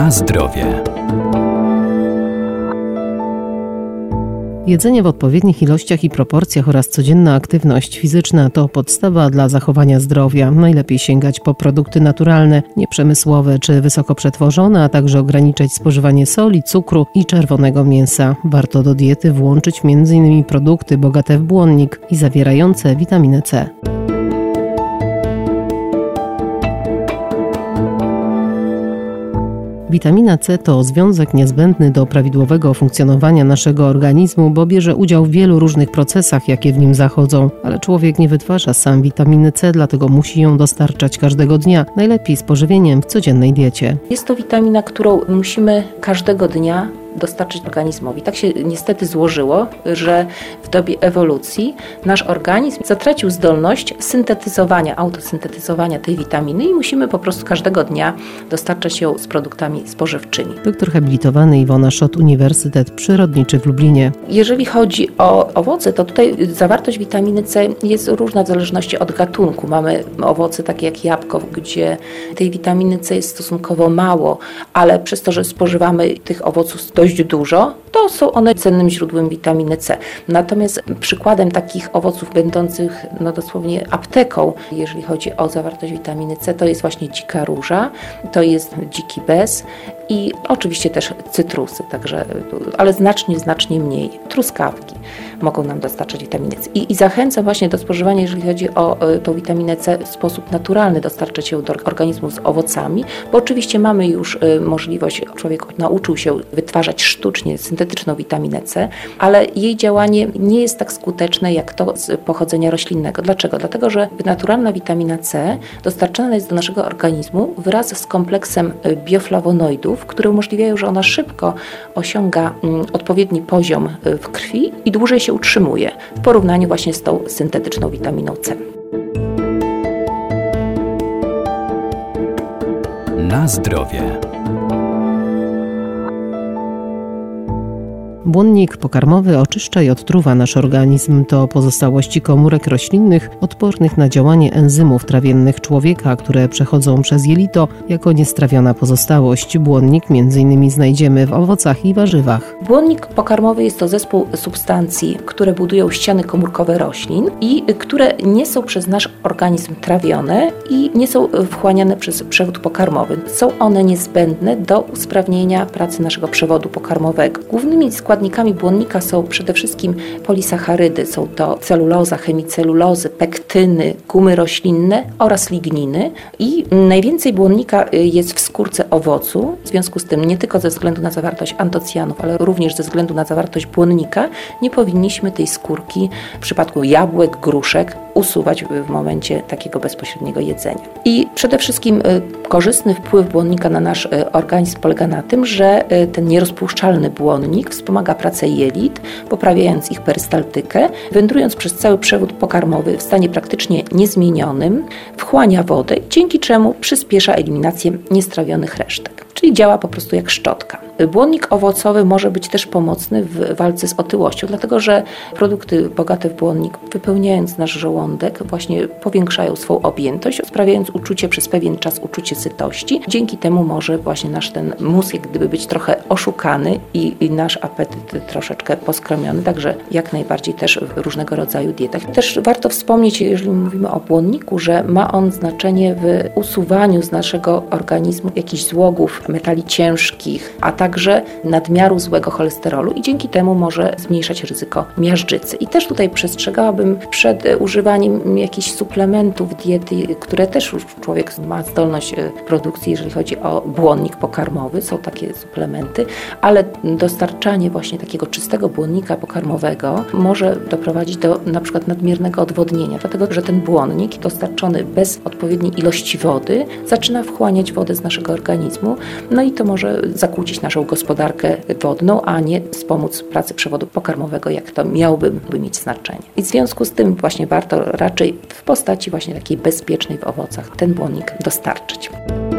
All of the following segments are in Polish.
Na zdrowie. Jedzenie w odpowiednich ilościach i proporcjach oraz codzienna aktywność fizyczna to podstawa dla zachowania zdrowia. Najlepiej sięgać po produkty naturalne, nieprzemysłowe czy wysoko przetworzone, a także ograniczać spożywanie soli, cukru i czerwonego mięsa. Warto do diety włączyć m.in. produkty bogate w błonnik i zawierające witaminę C. Witamina C to związek niezbędny do prawidłowego funkcjonowania naszego organizmu, bo bierze udział w wielu różnych procesach, jakie w nim zachodzą. Ale człowiek nie wytwarza sam witaminy C, dlatego musi ją dostarczać każdego dnia, najlepiej z pożywieniem w codziennej diecie. Jest to witamina, którą musimy każdego dnia dostarczyć organizmowi. Tak się niestety złożyło, że w dobie ewolucji nasz organizm zatracił zdolność autosyntetyzowania tej witaminy i musimy po prostu każdego dnia dostarczać ją z produktami spożywczymi. Doktor habilitowany Iwona Szot, Uniwersytet Przyrodniczy w Lublinie. Jeżeli chodzi o owoce, to tutaj zawartość witaminy C jest różna w zależności od gatunku. Mamy owoce takie jak jabłko, gdzie tej witaminy C jest stosunkowo mało, ale przez to, że spożywamy tych owoców dość dużo, to są one cennym źródłem witaminy C. Natomiast przykładem takich owoców będących dosłownie apteką, jeżeli chodzi o zawartość witaminy C, to jest właśnie dzika róża, to jest dziki bez i oczywiście też cytrusy, ale znacznie mniej. Truskawki mogą nam dostarczać witaminy C. I zachęcam właśnie do spożywania, jeżeli chodzi o tą witaminę C, w sposób naturalny dostarczać ją do organizmu z owocami, bo oczywiście mamy już możliwość, człowiek nauczył się wytwarzać sztucznie syntetyczną witaminę C, ale jej działanie nie jest tak skuteczne jak to z pochodzenia roślinnego. Dlaczego? Dlatego, że naturalna witamina C dostarczana jest do naszego organizmu wraz z kompleksem bioflawonoidów, które umożliwiają, że ona szybko osiąga odpowiedni poziom w krwi i dłużej się utrzymuje w porównaniu właśnie z tą syntetyczną witaminą C. Na zdrowie. Błonnik pokarmowy oczyszcza i odtruwa nasz organizm. To pozostałości komórek roślinnych odpornych na działanie enzymów trawiennych człowieka, które przechodzą przez jelito jako niestrawiona pozostałość. Błonnik m.in. znajdziemy w owocach i warzywach. Błonnik pokarmowy jest to zespół substancji, które budują ściany komórkowe roślin i które nie są przez nasz organizm trawione i nie są wchłaniane przez przewód pokarmowy. Są one niezbędne do usprawnienia pracy naszego przewodu pokarmowego. Głównymi składnikami błonnika są przede wszystkim polisacharydy, są to celuloza, hemicelulozy, pektyny, gumy roślinne oraz ligniny i najwięcej błonnika jest w skórce owocu. W związku z tym nie tylko ze względu na zawartość antocjanów, ale również ze względu na zawartość błonnika nie powinniśmy tej skórki w przypadku jabłek, gruszek usuwać w momencie takiego bezpośredniego jedzenia. I przede wszystkim korzystny wpływ błonnika na nasz organizm polega na tym, że ten nierozpuszczalny błonnik wspomaga pracę jelit, poprawiając ich perystaltykę, wędrując przez cały przewód pokarmowy w stanie praktycznie niezmienionym, wchłania wodę, dzięki czemu przyspiesza eliminację niestrawionych resztek. Czyli działa po prostu jak szczotka. Błonnik owocowy może być też pomocny w walce z otyłością, dlatego że produkty bogate w błonnik, wypełniając nasz żołądek, właśnie powiększają swą objętość, sprawiając przez pewien czas uczucie sytości. Dzięki temu może właśnie nasz ten mózg jak gdyby być trochę oszukany i nasz apetyt troszeczkę poskromiony, także jak najbardziej też w różnego rodzaju dietach. Też warto wspomnieć, jeżeli mówimy o błonniku, że ma on znaczenie w usuwaniu z naszego organizmu jakichś złogów, metali ciężkich, a także nadmiaru złego cholesterolu i dzięki temu może zmniejszać ryzyko miażdżycy. I też tutaj przestrzegałabym przed używaniem jakichś suplementów diety, które też już człowiek ma zdolność produkcji, jeżeli chodzi o błonnik pokarmowy, są takie suplementy, ale dostarczanie właśnie takiego czystego błonnika pokarmowego może doprowadzić do na przykład nadmiernego odwodnienia, dlatego że ten błonnik dostarczony bez odpowiedniej ilości wody zaczyna wchłaniać wodę z naszego organizmu, no i to może zakłócić naszą gospodarkę wodną, a nie wspomóc pracy przewodu pokarmowego, jak to miałoby mieć znaczenie. I w związku z tym właśnie warto raczej w postaci właśnie takiej bezpiecznej w owocach ten błonnik dostarczyć.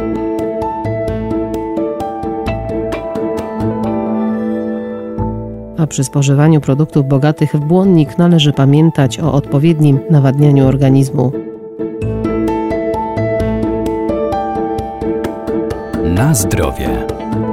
A przy spożywaniu produktów bogatych w błonnik należy pamiętać o odpowiednim nawadnianiu organizmu. Na zdrowie.